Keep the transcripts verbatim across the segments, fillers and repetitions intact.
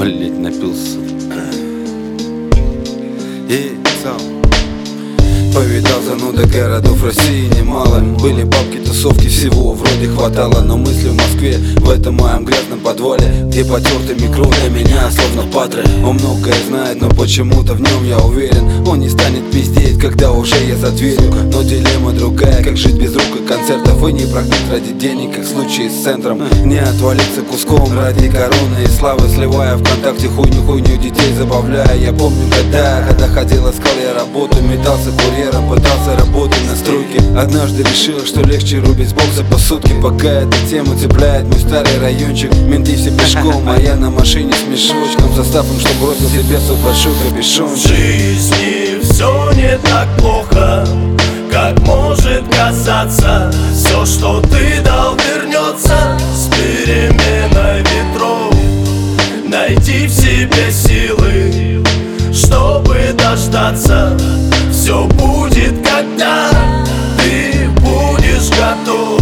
Блять, напился. И сам повидал зануда городов России немало. Были бабки, тусовки, всего вроде хватало. Но мысли в Москве, в этом моем грязном подвале, где потертый микро для меня словно патры. Он многое знает, но почему-то в нем я уверен. Он не станет пиздеть, когда уже я за дверью. Но дилемма другая, как жить без рук и концертов. И не прогнуть ради денег, как в случае с центром. Не отвалиться куском ради короны и славы, сливая ВКонтакте хуйню-хуйню, детей забавляя. Я помню, когда, когда ходил, искал я работу, метался курьером, пытался работать на стройке. Однажды решил, что легче рубить с бокса по сутки. Пока эта тема цепляет мой старый райончик. Менты все пешком, а я на машине с мешочком, составом, что бросил себе свой большой капюшон. В жизни все не так плохо, как может казаться. Все, что ты дал, вернется с переменой ветров. Найди в себе силы, чтобы дождаться. Все будет, когда ты будешь готов.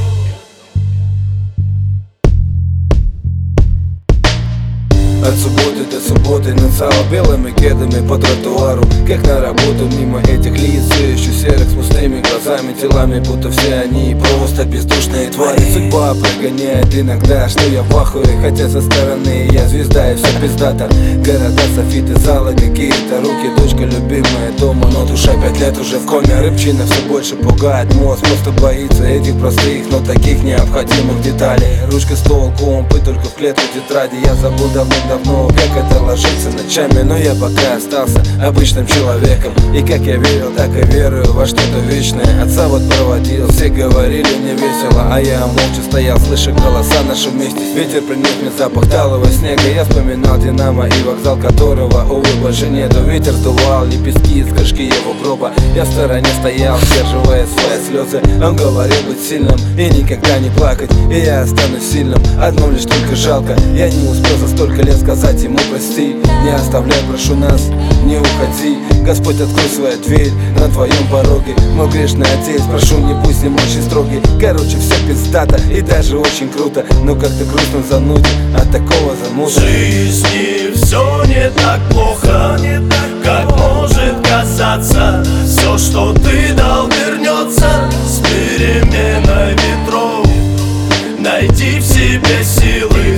От субботы до субботы нацало белыми кедами по тротуару, как на работу мимо этих лиц, все еще серых с пустыми глазами, телами, будто все они просто бездушные твари. Судьба прогоняет иногда, что я в ахуе, хотя со стороны я звезда и все пиздато. Города, софиты, залы, какие-то руки, дочка любимая дома, но душа пять лет уже в коме. Рыбчина все больше пугает мозг, просто боится этих простых, но таких необходимых деталей. Ручка, стол, компы, только в клетку тетради. Я забыл давно-давно, как это ложится ночами, но я пока остался обычным человеком. И как я верил, так и верую во что-то вечное. Отца вот проводил, все говорили мне весело, а я молча стоял, слыша голоса наши вместе. Ветер принес мне запах талого снега. Я вспоминал Динамо и вокзал, которого, увы, больше нету. Ветер сдувал лепестки из крышки его гроба. Я в стороне стоял, сдерживая свои слезы. Он говорил быть сильным и никогда не плакать, и я останусь сильным, одно лишь только жалко. Я не успел за столько лет сказать ему прости. Не оставляй, прошу нас, не уходи. Господь, открой свою дверь на твоем пороге. Мой грешный отец, прошу, не будь с ним очень строгий. Короче, все пиздато и даже очень круто, но как-то грустно занудит от такого замута. В жизни все не так плохо, как может казаться. Все, что ты дал, вернется с переменой ветров. Найди в себе силы,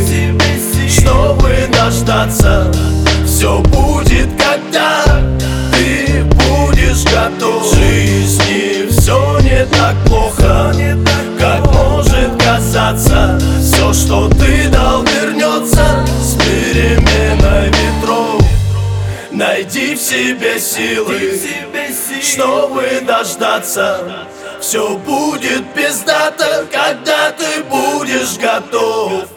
чтобы дождаться. Все будет, когда ты будешь готов. В жизни все не так плохо, как может казаться. Все, что ты дал, вернется с переменой ветров. Найди в себе силы, чтобы дождаться. Все будет пиздато, когда ты будешь готов.